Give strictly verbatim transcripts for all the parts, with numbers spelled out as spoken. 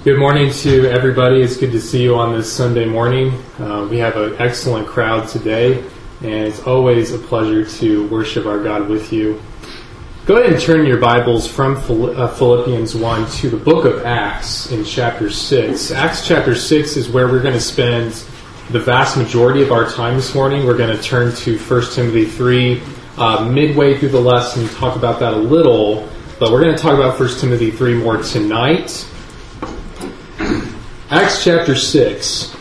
Good morning to everybody. It's good to see you on this Sunday morning. Uh, we have an excellent crowd today, and it's always a pleasure to worship our God with you. Go ahead and turn your Bibles from Philippians one to the book of Acts in chapter six. Acts chapter six is where we're going to spend the vast majority of our time this morning. We're going to turn to First Timothy three uh, midway through the lesson, talk about that a little, but we're going to talk about First Timothy three more tonight. Acts chapter six.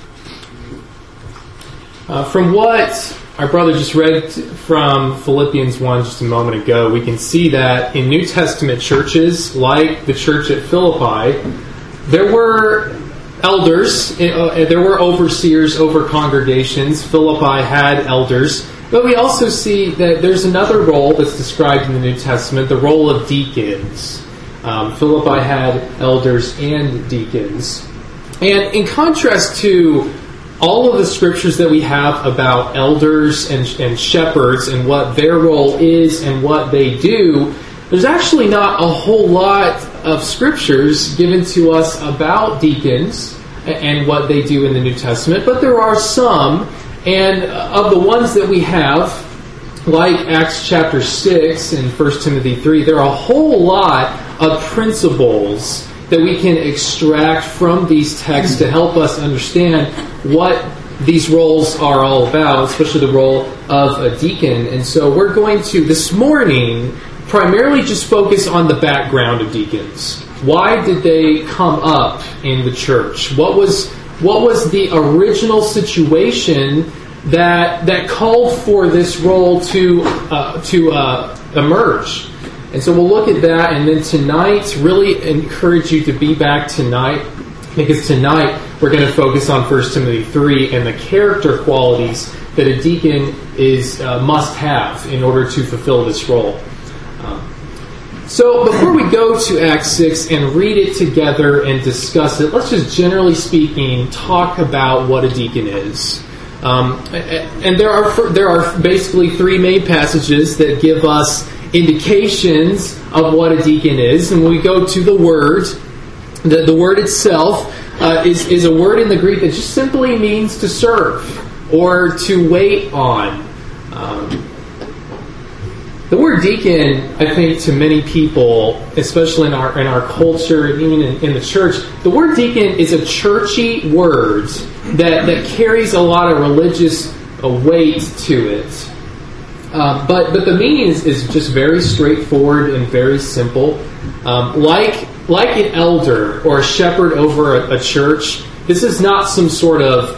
Uh, from what our brother just read from Philippians one just a moment ago, we can see that in New Testament churches, like the church at Philippi, there were elders, uh, there were overseers over congregations. Philippi had elders. But we also see that there's another role that's described in the New Testament, the role of deacons. Um, Philippi had elders and deacons. And in contrast to all of the scriptures that we have about elders and, and shepherds and what their role is and what they do, there's actually not a whole lot of scriptures given to us about deacons and what they do in the New Testament, but there are some. And of the ones that we have, like Acts chapter six and First Timothy three, there are a whole lot of principles that we can extract from these texts to help us understand what these roles are all about, especially the role of a deacon. And so we're going to, this morning, primarily just focus on the background of deacons. Why did they come up in the church? What was what was the original situation that that called for this role to uh, to uh, emerge? And so we'll look at that, and then tonight, really encourage you to be back tonight, because tonight we're going to focus on First Timothy three and the character qualities that a deacon is uh, must have in order to fulfill this role. Um, so before we go to Acts six and read it together and discuss it, let's just generally speaking talk about what a deacon is. Um, and there are there are basically three main passages that give us indications of what a deacon is. And when we go to the word, the, the word itself uh, is, is a word in the Greek that just simply means to serve or to wait on. Um, the word deacon, I think, to many people, especially in our in our culture and even in, in the church, the word deacon is a churchy word that, that carries a lot of religious uh, weight to it. Um, but but the meaning is, is just very straightforward and very simple. Um, like like an elder or a shepherd over a, a church, this is not some sort of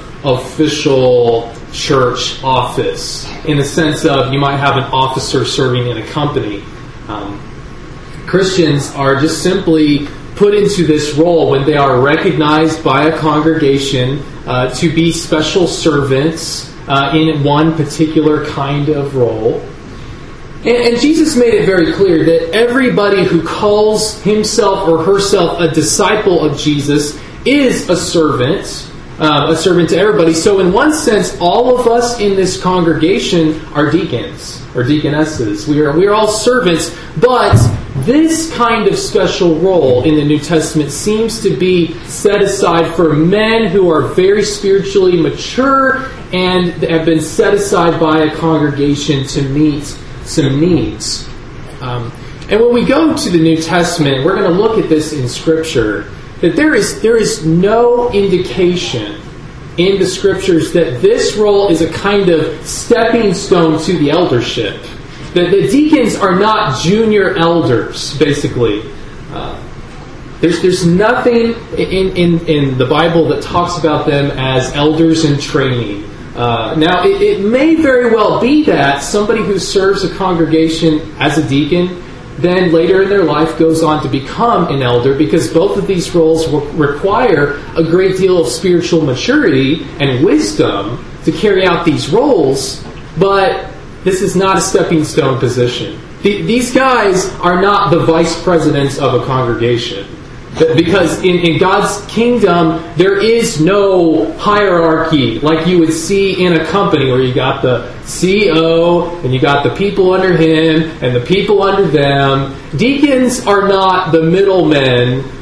official church office in the sense of you might have an officer serving in a company. Um, Christians are just simply put into this role when they are recognized by a congregation uh, to be special servants Uh, in one particular kind of role. And, and Jesus made it very clear that everybody who calls himself or herself a disciple of Jesus is a servant, uh, a servant to everybody. So in one sense, all of us in this congregation are deacons or deaconesses. We are, we are all servants, but this kind of special role in the New Testament seems to be set aside for men who are very spiritually mature and have been set aside by a congregation to meet some needs. Um, and when we go to the New Testament, we're going to look at this in Scripture, that there is there is no indication in the Scriptures that this role is a kind of stepping stone to the eldership. That the deacons are not junior elders, basically. Uh, there's there's nothing in, in, in the Bible that talks about them as elders in training. Uh, now, it, it may very well be that somebody who serves a congregation as a deacon then later in their life goes on to become an elder, because both of these roles will require a great deal of spiritual maturity and wisdom to carry out these roles, but this is not a stepping stone position. The, these guys are not the vice presidents of a congregation. Because in, in God's kingdom, there is no hierarchy like you would see in a company where you got the C E O and you got the people under him and the people under them. Deacons are not the middlemen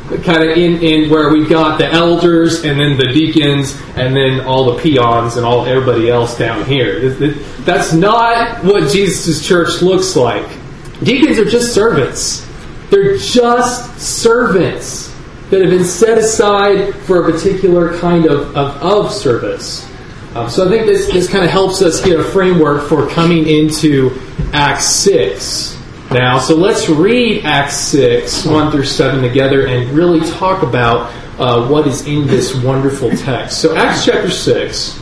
kind of in, in where we've got the elders and then the deacons and then all the peons and all everybody else down here. That's not what Jesus' church looks like. Deacons are just servants. They're just servants that have been set aside for a particular kind of, of, of service. Um, so I think this, this kind of helps us get a framework for coming into Acts six now. So let's read Acts six, one through seven together and really talk about uh, what is in this wonderful text. So Acts chapter six,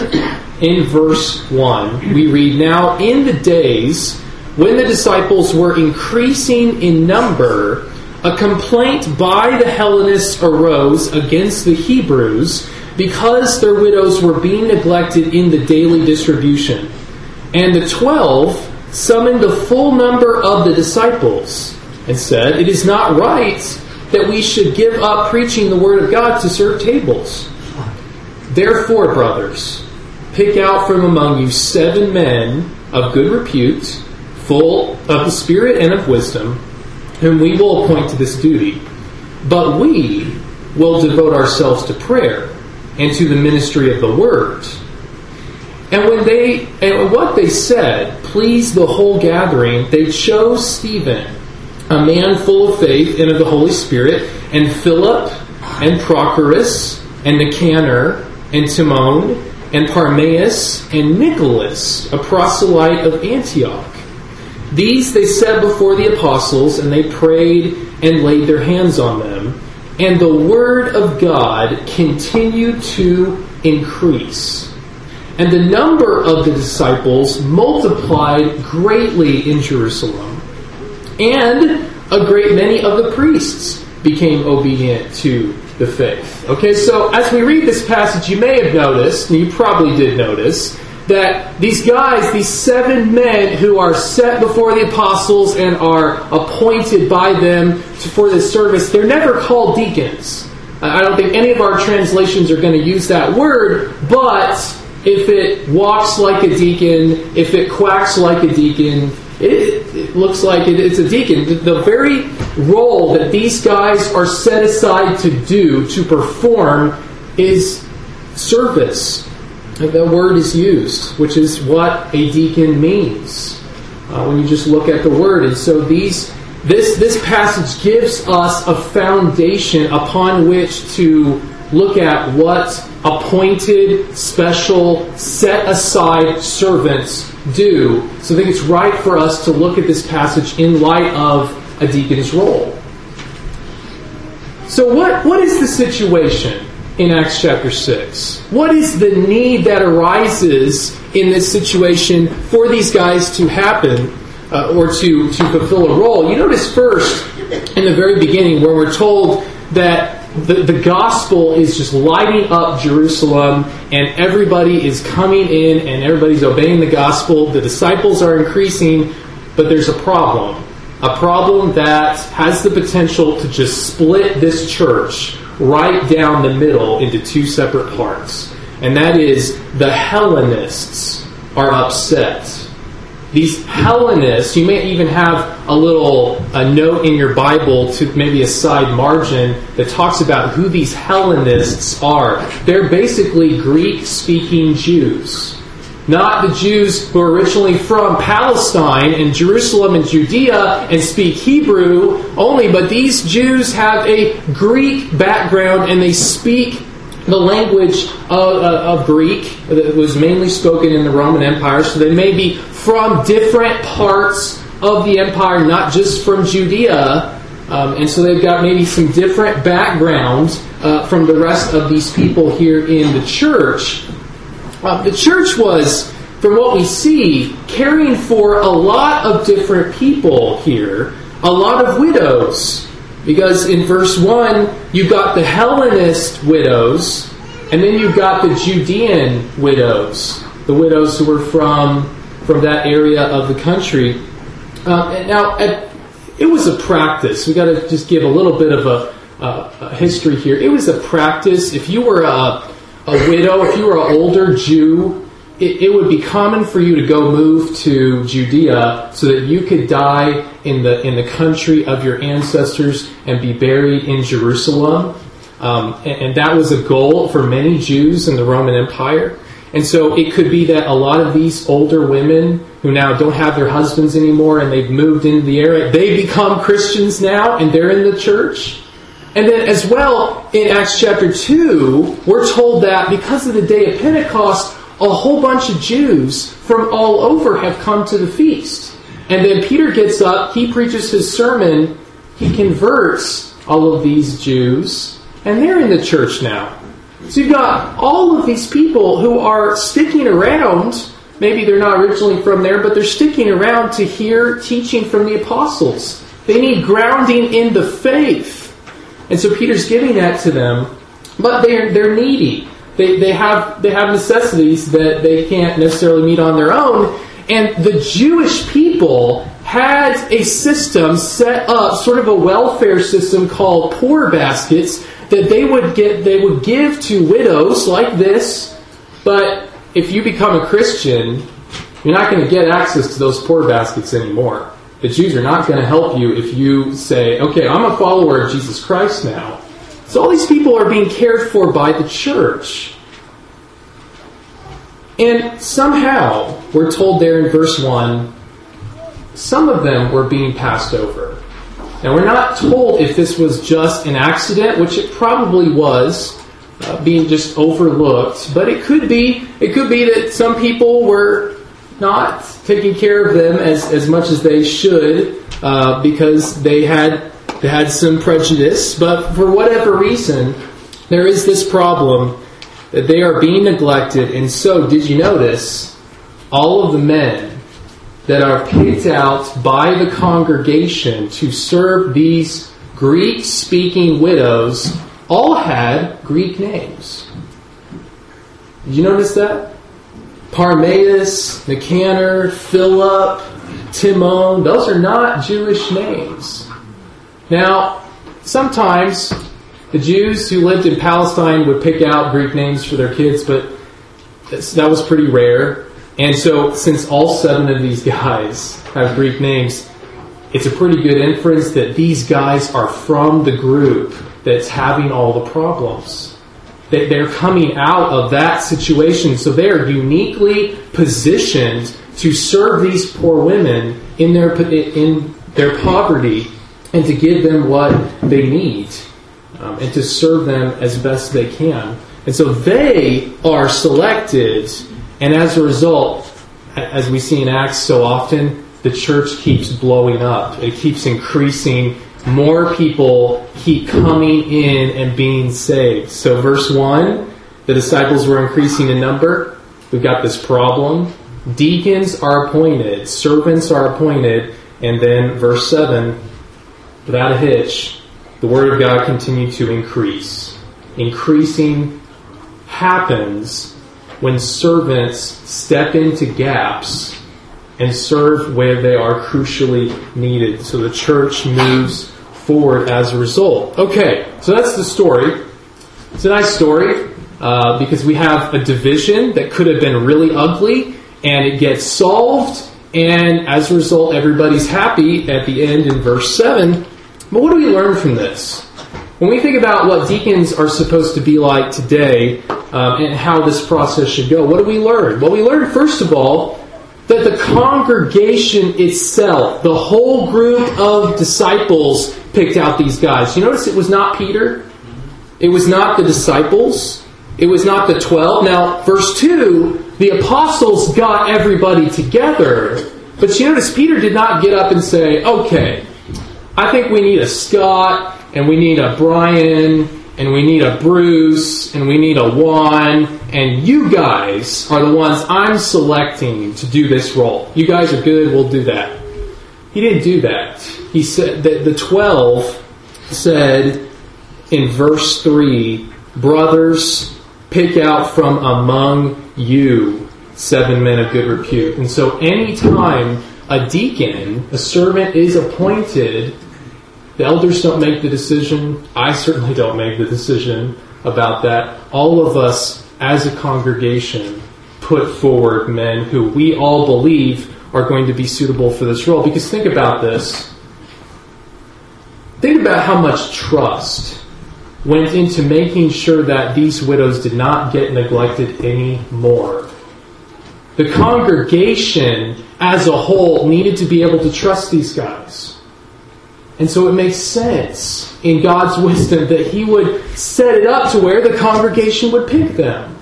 in verse one, we read, "Now in the days when the disciples were increasing in number, a complaint by the Hellenists arose against the Hebrews because their widows were being neglected in the daily distribution. And the twelve summoned the full number of the disciples and said, 'It is not right that we should give up preaching the word of God to serve tables. Therefore, brothers, pick out from among you seven men of good repute, full of the Spirit and of wisdom, whom we will appoint to this duty. But we will devote ourselves to prayer and to the ministry of the word.' And when they and what they said pleased the whole gathering, they chose Stephen, a man full of faith and of the Holy Spirit, and Philip, and Prochorus, and Nicanor, and Timon, and Parmenas, and Nicholas, a proselyte of Antioch. These they set before the apostles, and they prayed and laid their hands on them. And the word of God continued to increase. And the number of the disciples multiplied greatly in Jerusalem. And a great many of the priests became obedient to the faith." Okay, so as we read this passage, you may have noticed, and you probably did notice, that these guys, these seven men who are set before the apostles and are appointed by them to, for this service, they're never called deacons. I don't think any of our translations are going to use that word, but if it walks like a deacon, if it quacks like a deacon, it, it looks like it, it's a deacon. The, the very role that these guys are set aside to do, to perform, is service. The word is used, which is what a deacon means uh, when you just look at the word. And so these, this this passage gives us a foundation upon which to look at what appointed, special, set-aside servants do. So I think it's right for us to look at this passage in light of a deacon's role. So what what is the situation in Acts chapter six? What is the need that arises in this situation for these guys to happen uh, or to, to fulfill a role? You notice first in the very beginning where we're told that the, the gospel is just lighting up Jerusalem and everybody is coming in and everybody's obeying the gospel. The disciples are increasing, but there's a problem. A problem that has the potential to just split this church right down the middle into two separate parts. And that is, the Hellenists are upset. These Hellenists, you may even have a little a note in your Bible to maybe a side margin that talks about who these Hellenists are. They're basically Greek-speaking Jews. Not the Jews who are originally from Palestine and Jerusalem and Judea and speak Hebrew only, but these Jews have a Greek background and they speak the language of, uh, of Greek that was mainly spoken in the Roman Empire. So they may be from different parts of the empire, not just from Judea. Um, and so they've got maybe some different backgrounds uh, from the rest of these people here in the church. Uh, the church was, from what we see, caring for a lot of different people here, a lot of widows. Because in verse one, you've got the Hellenist widows, and then you've got the Judean widows, the widows who were from, from that area of the country. Uh, and now, at, it was a practice. We've got to just give a little bit of a, uh, a history here. It was a practice. If you were a, a widow, if you were an older Jew, it, it would be common for you to go move to Judea so that you could die in the in the country of your ancestors and be buried in Jerusalem. Um, and, and that was a goal for many Jews in the Roman Empire. And so it could be that a lot of these older women who now don't have their husbands anymore and they've moved into the area, they become Christians now and they're in the church. And then as well, in Acts chapter two, we're told that because of the day of Pentecost, a whole bunch of Jews from all over have come to the feast. And then Peter gets up, he preaches his sermon, he converts all of these Jews, and they're in the church now. So you've got all of these people who are sticking around. Maybe they're not originally from there, but they're sticking around to hear teaching from the apostles. They need grounding in the faith. And so Peter's giving that to them, but they're they're needy. They they have they have necessities that they can't necessarily meet on their own. And the Jewish people had a system set up, sort of a welfare system called poor baskets, that they would get they would give to widows like this. But if you become a Christian, you're not going to get access to those poor baskets anymore. The Jews are not going to help you if you say, okay, I'm a follower of Jesus Christ now. So all these people are being cared for by the church. And somehow, we're told there in verse one, some of them were being passed over. Now we're not told if this was just an accident, which it probably was, uh, being just overlooked. But it could be, it could be that some people were not taking care of them as, as much as they should uh, because they had they had some prejudice. But for whatever reason, there is this problem that they are being neglected. And so, did you notice all of the men that are picked out by the congregation to serve these Greek-speaking widows all had Greek names? Did you notice that? Parmenas, Nicanor, Philip, Timon, those are not Jewish names. Now, sometimes the Jews who lived in Palestine would pick out Greek names for their kids, but that was pretty rare. And so, since all seven of these guys have Greek names, it's a pretty good inference that these guys are from the group that's having all the problems. They're coming out of that situation, so they are uniquely positioned to serve these poor women in their in their poverty and to give them what they need um, and to serve them as best they can. And so they are selected, and as a result, as we see in Acts so often, the church keeps blowing up. It keeps increasing. More people keep coming in and being saved. So verse one, the disciples were increasing in number. We've got this problem. Deacons are appointed. Servants are appointed. And then verse seven, without a hitch, the Word of God continued to increase. Increasing happens when servants step into gaps and serve where they are crucially needed. So the church moves forward as a result. Okay, so that's the story. It's a nice story uh, because we have a division that could have been really ugly, and it gets solved, and as a result, everybody's happy at the end in verse seven. But what do we learn from this? When we think about what deacons are supposed to be like today um, and how this process should go, what do we learn? Well, we learn, first of all, that the congregation itself, the whole group of disciples, picked out these guys. You notice it was not Peter. It was not the disciples. It was not the twelve. Now, verse two, the apostles got everybody together. But you notice Peter did not get up and say, okay, I think we need a Scott, and we need a Brian, and we need a Bruce, and we need a Juan, and you guys are the ones I'm selecting to do this role. You guys are good, we'll do that. He didn't do that. He said that the twelve said in verse three, brothers, pick out from among you seven men of good repute. And so any time a deacon, a servant, is appointed, the elders don't make the decision. I certainly don't make the decision about that. All of us as a congregation put forward men who we all believe are going to be suitable for this role. Because think about this. Think about how much trust went into making sure that these widows did not get neglected anymore. The congregation as a whole needed to be able to trust these guys. And so it makes sense in God's wisdom that He would set it up to where the congregation would pick them.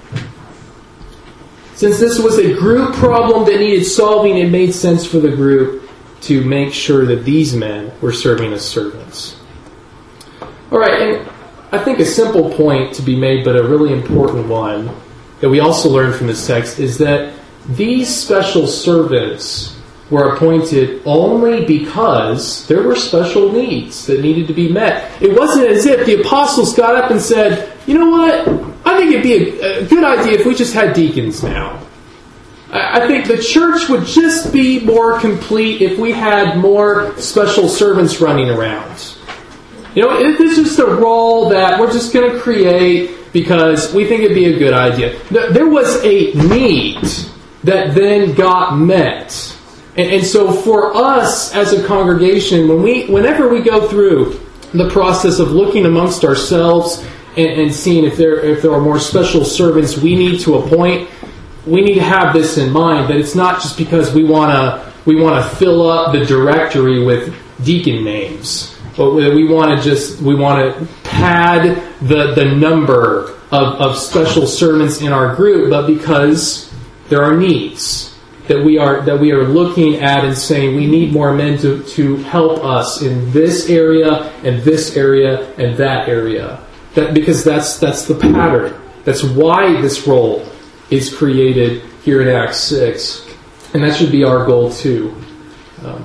Since this was a group problem that needed solving, it made sense for the group to make sure that these men were serving as servants. All right, and I think a simple point to be made, but a really important one, that we also learn from this text, is that these special servants were appointed only because there were special needs that needed to be met. It wasn't as if the apostles got up and said, you know what, I think it'd be a, a good idea if we just had deacons now. I think the church would just be more complete if we had more special servants running around. You know, it's just a role that we're just going to create because we think it'd be a good idea. There was a need that then got met. And, and so for us as a congregation, when we, whenever we go through the process of looking amongst ourselves and, and seeing if there, if there are more special servants we need to appoint, we need to have this in mind, that it's not just because we want to we want to fill up the directory with deacon names, but we want to just we want to pad the the number of, of special servants in our group, but because there are needs that we are that we are looking at and saying we need more men to, to help us in this area and this area and that area. That because that's that's the pattern. That's why this role is created here in Acts six. And that should be our goal too. Um,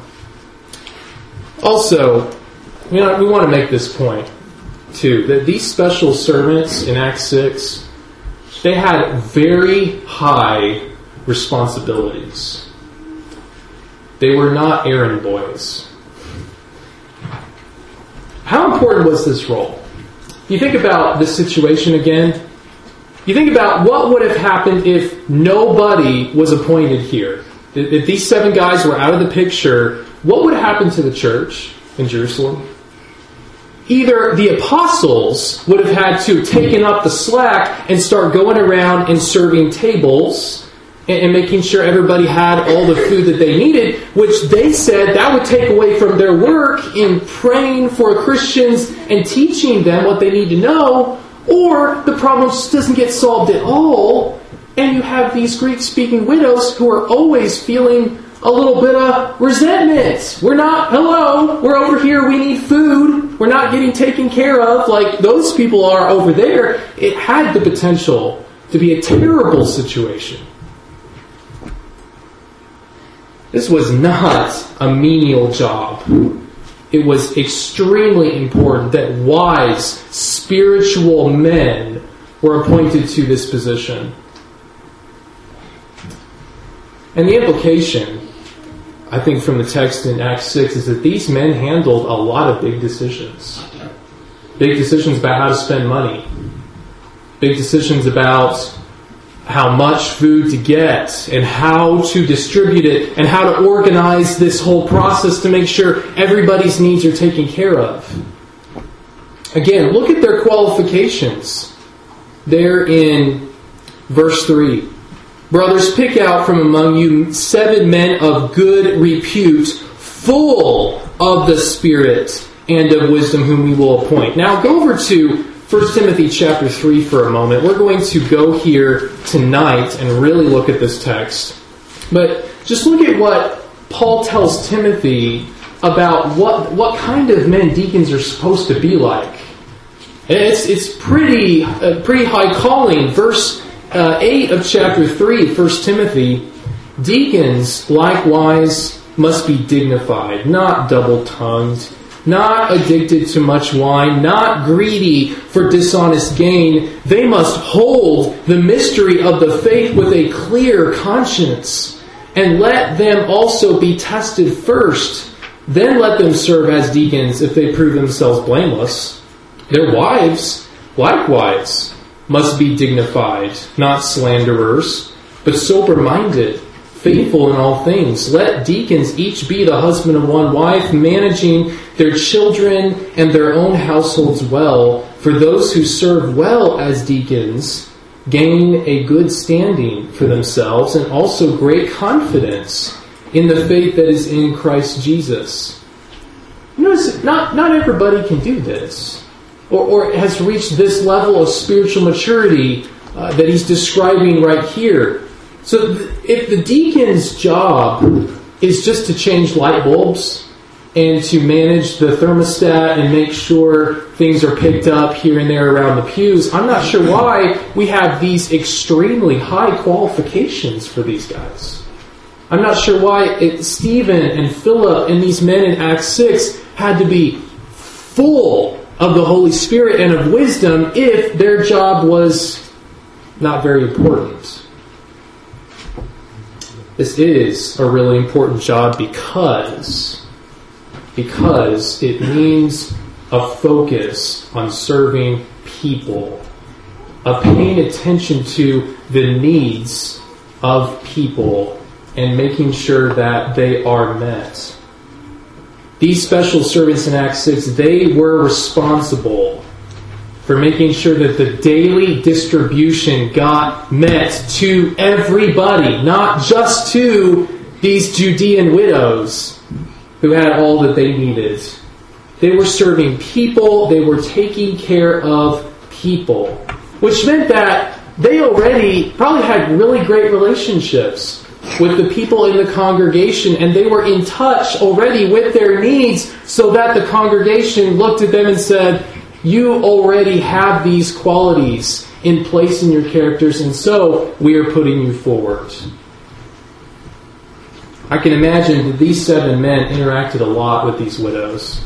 also, you know, we want to make this point too, that these special servants in Acts six, they had very high responsibilities. They were not errand boys. How important was this role? You think about this situation again. You think about what would have happened if nobody was appointed here. If these seven guys were out of the picture, what would happen to the church in Jerusalem? Either the apostles would have had to have taken up the slack and start going around and serving tables and, and making sure everybody had all the food that they needed, which they said that would take away from their work in praying for Christians and teaching them what they need to know. Or the problem just doesn't get solved at all, and you have these Greek-speaking widows who are always feeling a little bit of resentment. We're not, hello, we're over here, we need food, we're not getting taken care of like those people are over there. It had the potential to be a terrible situation. This was not a menial job. It was extremely important that wise, spiritual men were appointed to this position. And the implication, I think, from the text in Acts six is that these men handled a lot of big decisions. Big decisions about how to spend money. Big decisions about how much food to get and how to distribute it and how to organize this whole process to make sure everybody's needs are taken care of. Again, look at their qualifications. They're in verse three. Brothers, pick out from among you seven men of good repute, full of the Spirit and of wisdom, whom we will appoint. Now go over to First Timothy chapter three for a moment. We're going to go here tonight and really look at this text. But just look at what Paul tells Timothy about what, what kind of men deacons are supposed to be like. It's it's pretty uh, pretty high calling. Verse uh, eight of chapter three, First Timothy, deacons likewise must be dignified, not double-tongued, not addicted to much wine, not greedy for dishonest gain. They must hold the mystery of the faith with a clear conscience, and let them also be tested first. Then let them serve as deacons if they prove themselves blameless. Their wives, likewise, must be dignified, not slanderers, but sober-minded, faithful in all things. Let deacons each be the husband of one wife, managing their children and their own households well. For those who serve well as deacons gain a good standing for themselves and also great confidence in the faith that is in Christ Jesus. Notice, not, not everybody can do this, or, or has reached this level of spiritual maturity uh, that he's describing right here. So th- if the deacon's job is just to change light bulbs and to manage the thermostat and make sure things are picked up here and there around the pews, I'm not sure why we have these extremely high qualifications for these guys. I'm not sure why it, Stephen and Philip and these men in Acts six had to be full of the Holy Spirit and of wisdom if their job was not very important. This is a really important job because, because it means a focus on serving people, of paying attention to the needs of people and making sure that they are met. These special servants in Acts six, they were responsible for making sure that the daily distribution got met to everybody, not just to these Judean widows who had all that they needed. They were serving people, they were taking care of people, which meant that they already probably had really great relationships with the people in the congregation, and they were in touch already with their needs, so that the congregation looked at them and said, you already have these qualities in place in your characters, and so we are putting you forward. I can imagine that these seven men interacted a lot with these widows.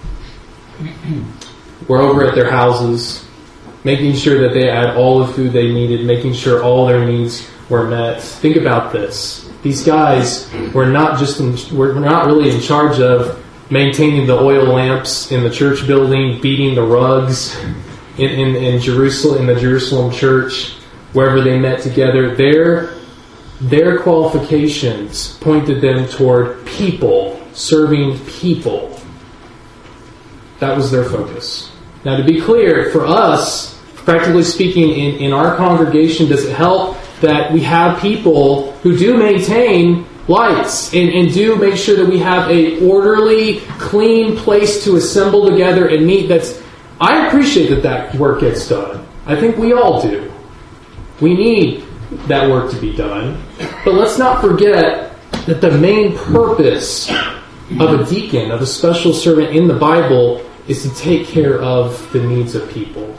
We're over at their houses, making sure that they had all the food they needed, making sure all their needs were met. Think about this. These guys were not just in, were not really in charge of maintaining the oil lamps in the church building, beating the rugs in, in, in Jerusalem, in the Jerusalem church, wherever they met together. Their, their qualifications pointed them toward people, serving people. That was their focus. Now, to be clear, for us, practically speaking, in, in our congregation, does it help that we have people who do maintain lights and, and do make sure that we have a orderly, clean place to assemble together and meet? That's, I appreciate that that work gets done. I think we all do. We need that work to be done. But let's not forget that the main purpose of a deacon, of a special servant in the Bible, is to take care of the needs of people.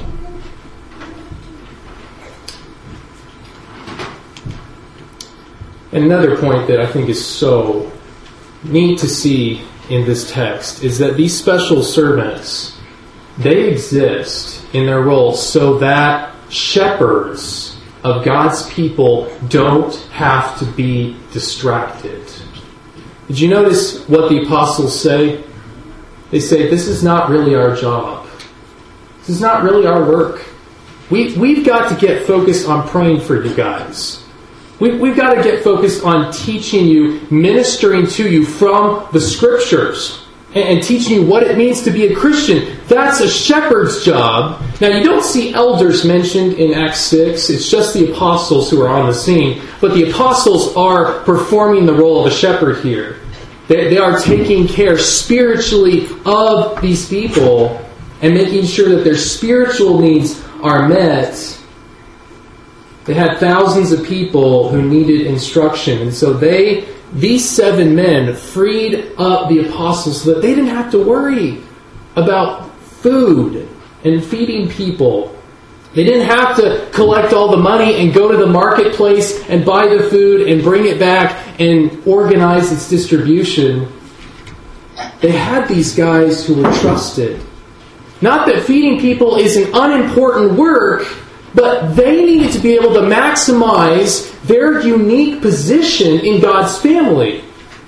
Another point that I think is so neat to see in this text is that these special servants, they exist in their roles so that shepherds of God's people don't have to be distracted. Did you notice what the apostles say? They say, this is not really our job. This is not really our work. We, we've got to get focused on praying for you guys. We, we've got to get focused on teaching you, ministering to you from the Scriptures, and, and teaching you what it means to be a Christian. That's a shepherd's job. Now, you don't see elders mentioned in Acts six. It's just the apostles who are on the scene. But the apostles are performing the role of a shepherd here. They, they are taking care spiritually of these people and making sure that their spiritual needs are met. They had thousands of people who needed instruction. And so they, these seven men, freed up the apostles so that they didn't have to worry about food and feeding people. They didn't have to collect all the money and go to the marketplace and buy the food and bring it back and organize its distribution. They had these guys who were trusted. Not that feeding people is an unimportant work, but they needed to be able to maximize their unique position in God's family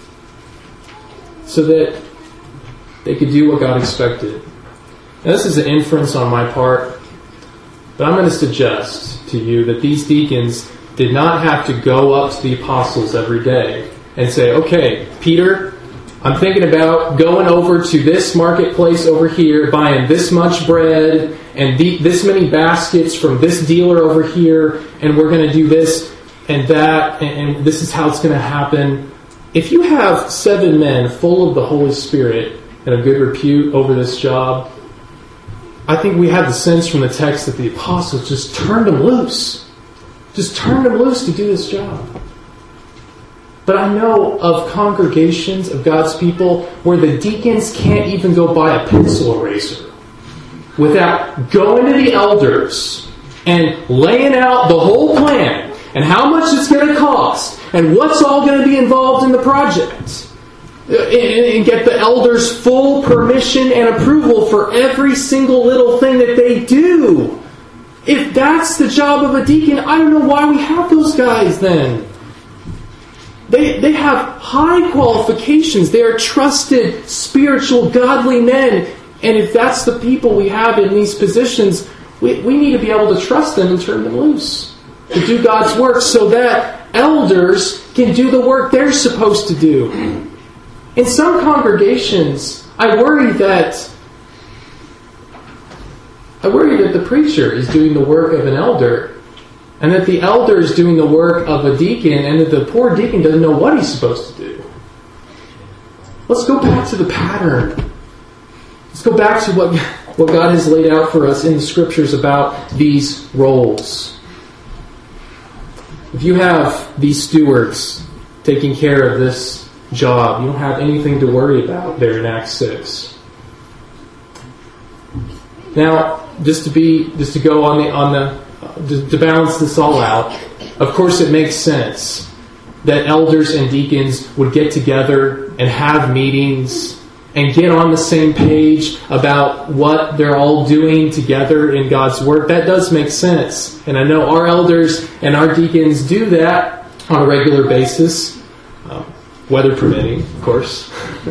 so that they could do what God expected. Now, this is an inference on my part, but I'm going to suggest to you that these deacons, did not have to go up to the apostles every day and say, okay, Peter, I'm thinking about going over to this marketplace over here, buying this much bread and the, this many baskets from this dealer over here, and we're going to do this and that, and, and this is how it's going to happen. If you have seven men full of the Holy Spirit and of good repute over this job, I think we have the sense from the text that the apostles just turned them loose. Just turned them loose to do this job. But I know of congregations of God's people where the deacons can't even go buy a pencil eraser without going to the elders and laying out the whole plan and how much it's going to cost and what's all going to be involved in the project. And get the elders' full permission and approval for every single little thing that they do. If that's the job of a deacon, I don't know why we have those guys then. They, they have high qualifications. They are trusted, spiritual, godly men. And if that's the people we have in these positions, we, we need to be able to trust them and turn them loose to do God's work so that elders can do the work they're supposed to do. In some congregations, I worry that I worry that the preacher is doing the work of an elder, and that the elder is doing the work of a deacon, and that the poor deacon doesn't know what he's supposed to do. Let's go back to the pattern. Let's go back to what, what God has laid out for us in the Scriptures about these roles. If you have these stewards taking care of this job, you don't have anything to worry about there in Acts six. Now, just to be, just to go on the on the to, to balance this all out, of course, it makes sense that elders and deacons would get together and have meetings and get on the same page about what they're all doing together in God's work. That does make sense, and I know our elders and our deacons do that on a regular basis. Um, Weather permitting, of course.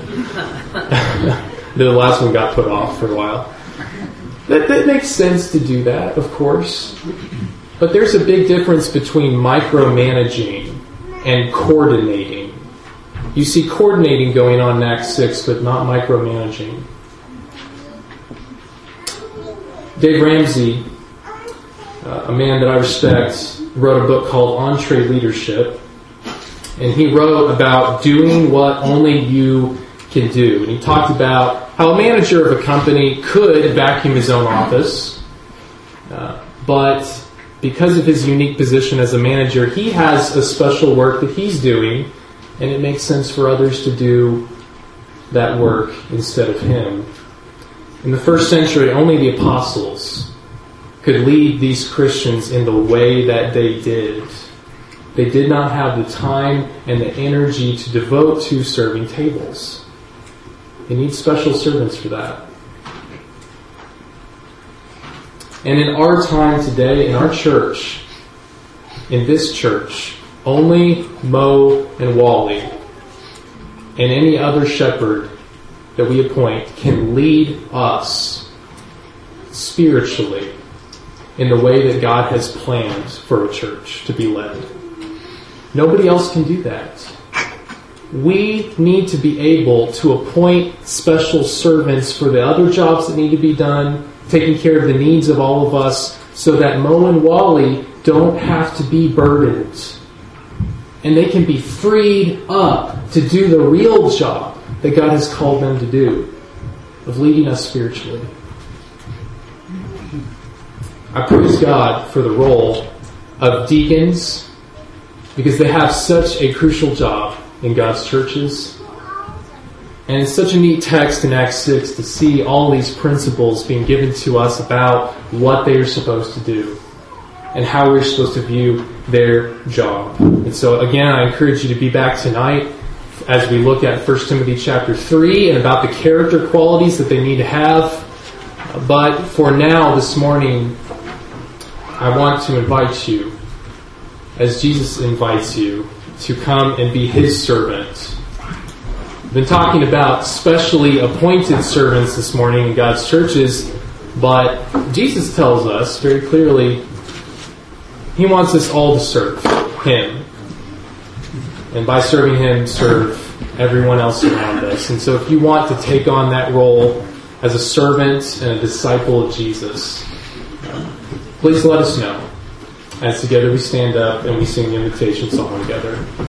The last one got put off for a while. That, that makes sense to do that, of course. But there's a big difference between micromanaging and coordinating. You see coordinating going on in Acts six, but not micromanaging. Dave Ramsey, uh, a man that I respect, wrote a book called Entree Leadership. And he wrote about doing what only you can do. And he talked about how a manager of a company could vacuum his own office. Uh, but because of his unique position as a manager, he has a special work that he's doing. And it makes sense for others to do that work instead of him. In the first century, only the apostles could lead these Christians in the way that they did. They did not have the time and the energy to devote to serving tables. They need special servants for that. And in our time today, in our church, in this church, only Mo and Wally and any other shepherd that we appoint can lead us spiritually in the way that God has planned for a church to be led. Nobody else can do that. We need to be able to appoint special servants for the other jobs that need to be done, taking care of the needs of all of us, so that Mo and Wally don't have to be burdened. And they can be freed up to do the real job that God has called them to do, of leading us spiritually. I praise God for the role of deacons, because they have such a crucial job in God's churches. And it's such a neat text in Acts six to see all these principles being given to us about what they are supposed to do and how we're supposed to view their job. And so again, I encourage you to be back tonight as we look at First Timothy chapter three and about the character qualities that they need to have. But for now, this morning, I want to invite you, as Jesus invites you, to come and be His servant. I've been talking about specially appointed servants this morning in God's churches, but Jesus tells us very clearly He wants us all to serve. Him. And by serving Him, serve everyone else around us. And so if you want to take on that role as a servant and a disciple of Jesus, please let us know as together we stand up and we sing the invitation song together.